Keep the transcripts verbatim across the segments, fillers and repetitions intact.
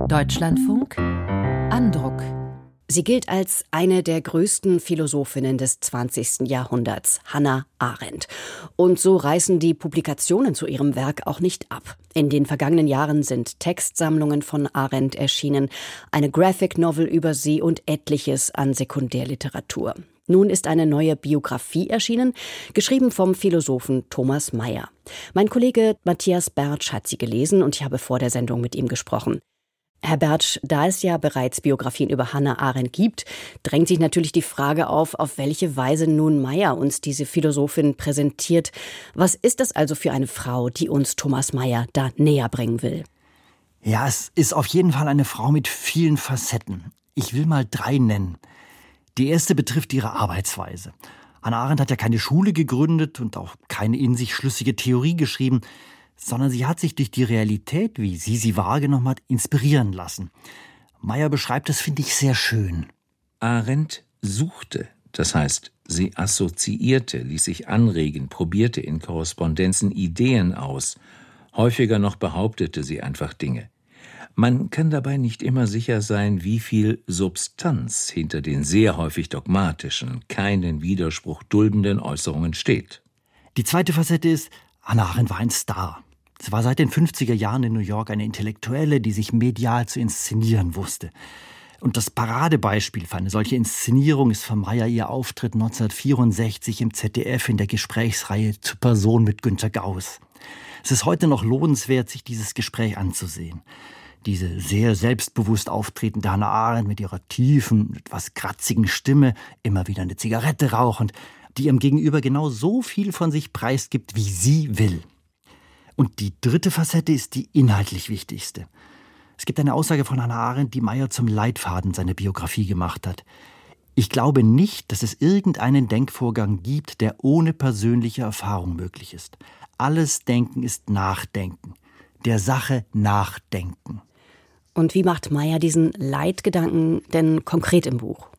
Deutschlandfunk Andruck. Sie gilt als eine der größten Philosophinnen des zwanzigsten Jahrhunderts, Hannah Arendt. Und so reißen die Publikationen zu ihrem Werk auch nicht ab. In den vergangenen Jahren sind Textsammlungen von Arendt erschienen, eine Graphic Novel über sie und etliches an Sekundärliteratur. Nun ist eine neue Biografie erschienen, geschrieben vom Philosophen Thomas Mayer. Mein Kollege Matthias Bertsch hat sie gelesen und ich habe vor der Sendung mit ihm gesprochen. Herr Bertsch, da es ja bereits Biografien über Hannah Arendt gibt, drängt sich natürlich die Frage auf, auf welche Weise nun Mayer uns diese Philosophin präsentiert. Was ist das also für eine Frau, die uns Thomas Mayer da näher bringen will? Ja, es ist auf jeden Fall eine Frau mit vielen Facetten. Ich will mal drei nennen. Die erste betrifft ihre Arbeitsweise. Hannah Arendt hat ja keine Schule gegründet und auch keine in sich schlüssige Theorie geschrieben, sondern sie hat sich durch die Realität, wie sie sie wahrgenommen hat, inspirieren lassen. Mayer beschreibt das, finde ich, sehr schön. Arendt suchte, das heißt, sie assoziierte, ließ sich anregen, probierte in Korrespondenzen Ideen aus. Häufiger noch behauptete sie einfach Dinge. Man kann dabei nicht immer sicher sein, wie viel Substanz hinter den sehr häufig dogmatischen, keinen Widerspruch duldenden Äußerungen steht. Die zweite Facette ist, Hannah Arendt war ein Star. Sie war seit den fünfziger Jahren in New York eine Intellektuelle, die sich medial zu inszenieren wusste. Und das Paradebeispiel für eine solche Inszenierung ist für Mayer ihr Auftritt neunzehnhundertvierundsechzig im Z D F in der Gesprächsreihe Zur Person mit Günter Gauss. Es ist heute noch lohnenswert, sich dieses Gespräch anzusehen. Diese sehr selbstbewusst auftretende Hannah Arendt mit ihrer tiefen, etwas kratzigen Stimme, immer wieder eine Zigarette rauchend, die ihrem Gegenüber genau so viel von sich preisgibt, wie sie will. Und die dritte Facette ist die inhaltlich wichtigste. Es gibt eine Aussage von Hannah Arendt, die Mayer zum Leitfaden seiner Biografie gemacht hat. Ich glaube nicht, dass es irgendeinen Denkvorgang gibt, der ohne persönliche Erfahrung möglich ist. Alles Denken ist Nachdenken. Der Sache nachdenken. Und wie macht Mayer diesen Leitgedanken denn konkret im Buch?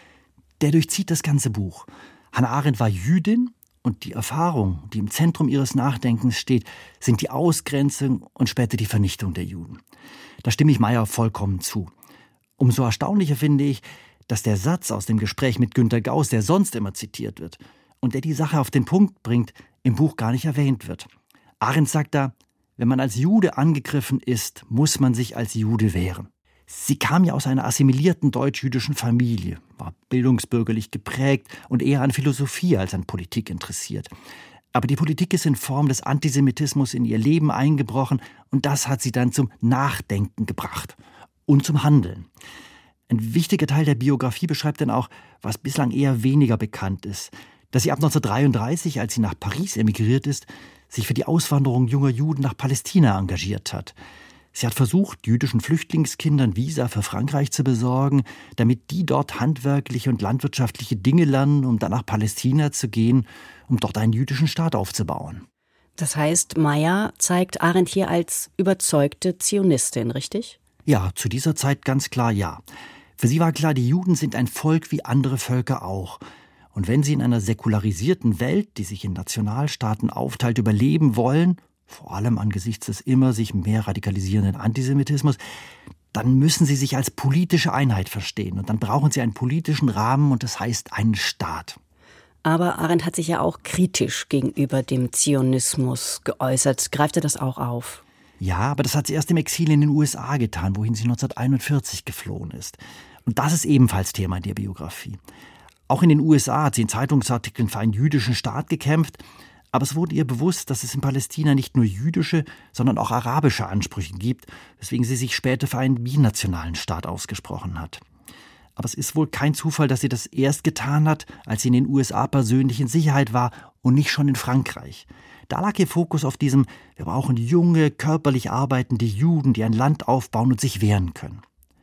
Der durchzieht das ganze Buch. Hannah Arendt war Jüdin und die Erfahrung, die im Zentrum ihres Nachdenkens steht, sind die Ausgrenzung und später die Vernichtung der Juden. Da stimme ich Mayer vollkommen zu. Umso erstaunlicher finde ich, dass der Satz aus dem Gespräch mit Günter Gauss, der sonst immer zitiert wird und der die Sache auf den Punkt bringt, im Buch gar nicht erwähnt wird. Arendt sagt da, wenn man als Jude angegriffen ist, muss man sich als Jude wehren. Sie kam ja aus einer assimilierten deutsch-jüdischen Familie, war bildungsbürgerlich geprägt und eher an Philosophie als an Politik interessiert. Aber die Politik ist in Form des Antisemitismus in ihr Leben eingebrochen und das hat sie dann zum Nachdenken gebracht und zum Handeln. Ein wichtiger Teil der Biografie beschreibt dann auch, was bislang eher weniger bekannt ist, dass sie ab neunzehnhundertdreiunddreißig, als sie nach Paris emigriert ist, sich für die Auswanderung junger Juden nach Palästina engagiert hat. Sie hat versucht, jüdischen Flüchtlingskindern Visa für Frankreich zu besorgen, damit die dort handwerkliche und landwirtschaftliche Dinge lernen, um dann nach Palästina zu gehen, um dort einen jüdischen Staat aufzubauen. Das heißt, Mayer zeigt Arendt hier als überzeugte Zionistin, richtig? Ja, zu dieser Zeit ganz klar ja. Für sie war klar, die Juden sind ein Volk wie andere Völker auch. Und wenn sie in einer säkularisierten Welt, die sich in Nationalstaaten aufteilt, überleben wollen, vor allem angesichts des immer sich mehr radikalisierenden Antisemitismus, dann müssen sie sich als politische Einheit verstehen. Und dann brauchen sie einen politischen Rahmen und das heißt einen Staat. Aber Arendt hat sich ja auch kritisch gegenüber dem Zionismus geäußert. Greift er das auch auf? Ja, aber das hat sie erst im Exil in den U S A getan, wohin sie neunzehnhunderteinundvierzig geflohen ist. Und das ist ebenfalls Thema in der Biografie. Auch in den U S A hat sie in Zeitungsartikeln für einen jüdischen Staat gekämpft, aber es wurde ihr bewusst, dass es in Palästina nicht nur jüdische, sondern auch arabische Ansprüche gibt, weswegen sie sich später für einen binationalen Staat ausgesprochen hat. Aber es ist wohl kein Zufall, dass sie das erst getan hat, als sie in den U S A persönlich in Sicherheit war und nicht schon in Frankreich. Da lag ihr Fokus auf diesem, wir brauchen junge, körperlich arbeitende Juden, die ein Land aufbauen und sich wehren können.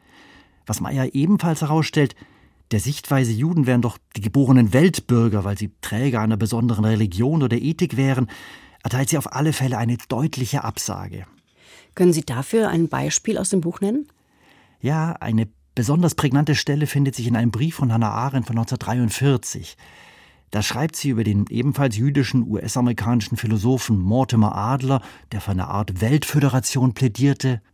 Was Mayer ebenfalls herausstellt, der Sichtweise, Juden wären doch die geborenen Weltbürger, weil sie Träger einer besonderen Religion oder Ethik wären, erteilt sie auf alle Fälle eine deutliche Absage. Können Sie dafür ein Beispiel aus dem Buch nennen? Ja, eine besonders prägnante Stelle findet sich in einem Brief von Hannah Arendt von neunzehnhundertdreiundvierzig. Da schreibt sie über den ebenfalls jüdischen U S-amerikanischen Philosophen Mortimer Adler, der für eine Art Weltföderation plädierte,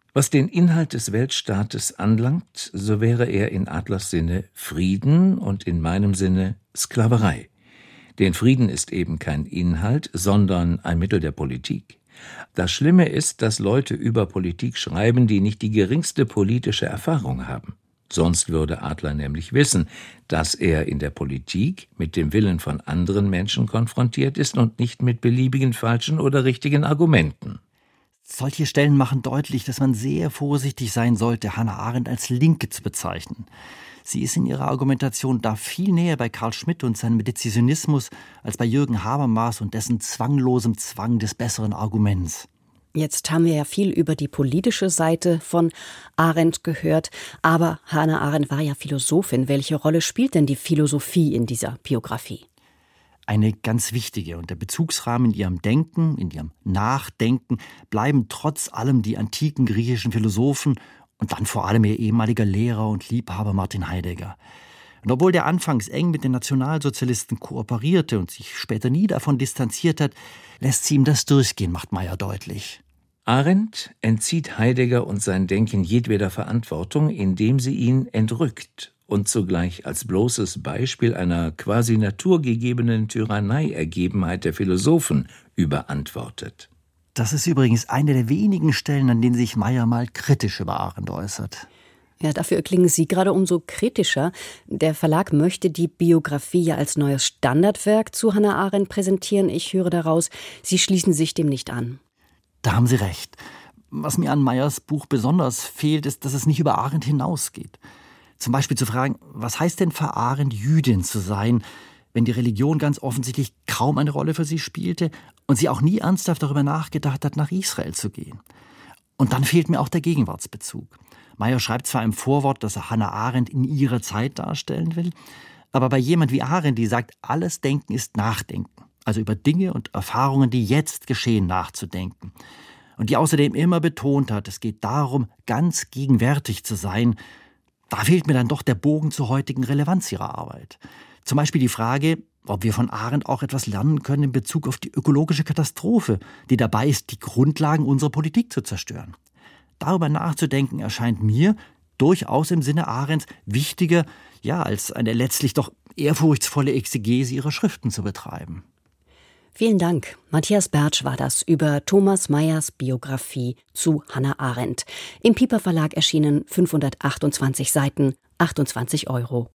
Was den Inhalt des Weltstaates anlangt, so wäre er in Adlers Sinne Frieden und in meinem Sinne Sklaverei. Denn Frieden ist eben kein Inhalt, sondern ein Mittel der Politik. Das Schlimme ist, dass Leute über Politik schreiben, die nicht die geringste politische Erfahrung haben. Sonst würde Adler nämlich wissen, dass er in der Politik mit dem Willen von anderen Menschen konfrontiert ist und nicht mit beliebigen falschen oder richtigen Argumenten. Solche Stellen machen deutlich, dass man sehr vorsichtig sein sollte, Hannah Arendt als Linke zu bezeichnen. Sie ist in ihrer Argumentation da viel näher bei Carl Schmitt und seinem Dezisionismus als bei Jürgen Habermas und dessen zwanglosem Zwang des besseren Arguments. Jetzt haben wir ja viel über die politische Seite von Arendt gehört, aber Hannah Arendt war ja Philosophin. Welche Rolle spielt denn die Philosophie in dieser Biografie? Eine ganz wichtige, und der Bezugsrahmen in ihrem Denken, in ihrem Nachdenken bleiben trotz allem die antiken griechischen Philosophen und dann vor allem ihr ehemaliger Lehrer und Liebhaber Martin Heidegger. Und obwohl der anfangs eng mit den Nationalsozialisten kooperierte und sich später nie davon distanziert hat, lässt sie ihm das durchgehen, macht Meyer deutlich. Arendt entzieht Heidegger und sein Denken jedweder Verantwortung, indem sie ihn entrückt und zugleich als bloßes Beispiel einer quasi naturgegebenen Tyrannei-Ergebenheit der Philosophen überantwortet. Das ist übrigens eine der wenigen Stellen, an denen sich Meyer mal kritisch über Arendt äußert. Ja, dafür klingen Sie gerade umso kritischer. Der Verlag möchte die Biografie ja als neues Standardwerk zu Hannah Arendt präsentieren. Ich höre daraus, Sie schließen sich dem nicht an. Da haben Sie recht. Was mir an Meyers Buch besonders fehlt, ist, dass es nicht über Arendt hinausgeht. Zum Beispiel zu fragen, was heißt denn für Arendt, Jüdin zu sein, wenn die Religion ganz offensichtlich kaum eine Rolle für sie spielte und sie auch nie ernsthaft darüber nachgedacht hat, nach Israel zu gehen. Und dann fehlt mir auch der Gegenwartsbezug. Meyer schreibt zwar im Vorwort, dass er Hannah Arendt in ihrer Zeit darstellen will, aber bei jemand wie Arendt, die sagt, alles Denken ist Nachdenken, also über Dinge und Erfahrungen, die jetzt geschehen, nachzudenken. Und die außerdem immer betont hat, es geht darum, ganz gegenwärtig zu sein, da fehlt mir dann doch der Bogen zur heutigen Relevanz ihrer Arbeit. Zum Beispiel die Frage, ob wir von Arendt auch etwas lernen können in Bezug auf die ökologische Katastrophe, die dabei ist, die Grundlagen unserer Politik zu zerstören. Darüber nachzudenken erscheint mir durchaus im Sinne Arendts wichtiger, ja, als eine letztlich doch ehrfurchtsvolle Exegese ihrer Schriften zu betreiben. Vielen Dank. Matthias Bertsch war das über Thomas Meyers Biografie zu Hannah Arendt. Im Piper Verlag erschienen fünfhundertachtundzwanzig Seiten, achtundzwanzig Euro.